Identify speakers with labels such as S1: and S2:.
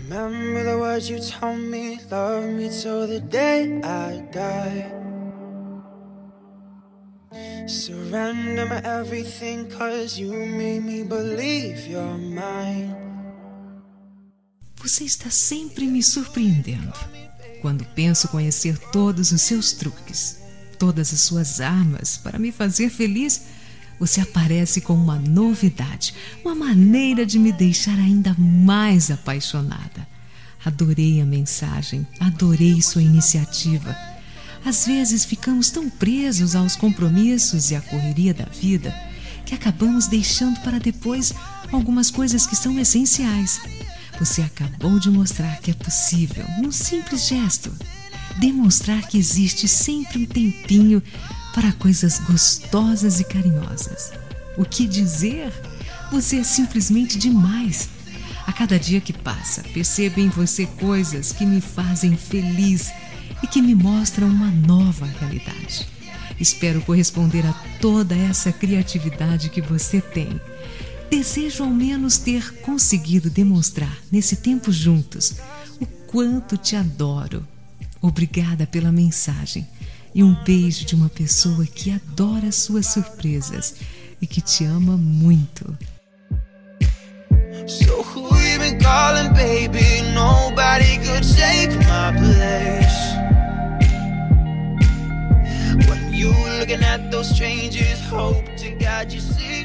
S1: Remember the words you told me, love me till the day I die. Surrender my everything, cause you made me believe you're mine.
S2: Você está sempre me surpreendendo. Quando penso conhecer todos os seus truques, todas as suas armas para me fazer feliz, você aparece com uma novidade, uma maneira de me deixar ainda mais apaixonada. Adorei a mensagem, adorei sua iniciativa. Às vezes ficamos tão presos aos compromissos e à correria da vida que acabamos deixando para depois algumas coisas que são essenciais. Você acabou de mostrar que é possível, num simples gesto, demonstrar que existe sempre um tempinho para coisas gostosas e carinhosas. O que dizer? Você é simplesmente demais. A cada dia que passa, percebo em você coisas que me fazem feliz e que me mostram uma nova realidade. Espero corresponder a toda essa criatividade que você tem. Desejo ao menos ter conseguido demonstrar nesse tempo juntos o quanto te adoro. Obrigada pela mensagem e um beijo de uma pessoa que adora suas surpresas e que te ama muito.
S1: So who you been calling, baby? Nobody could take my place. When you looking at those strangers, hope to God you see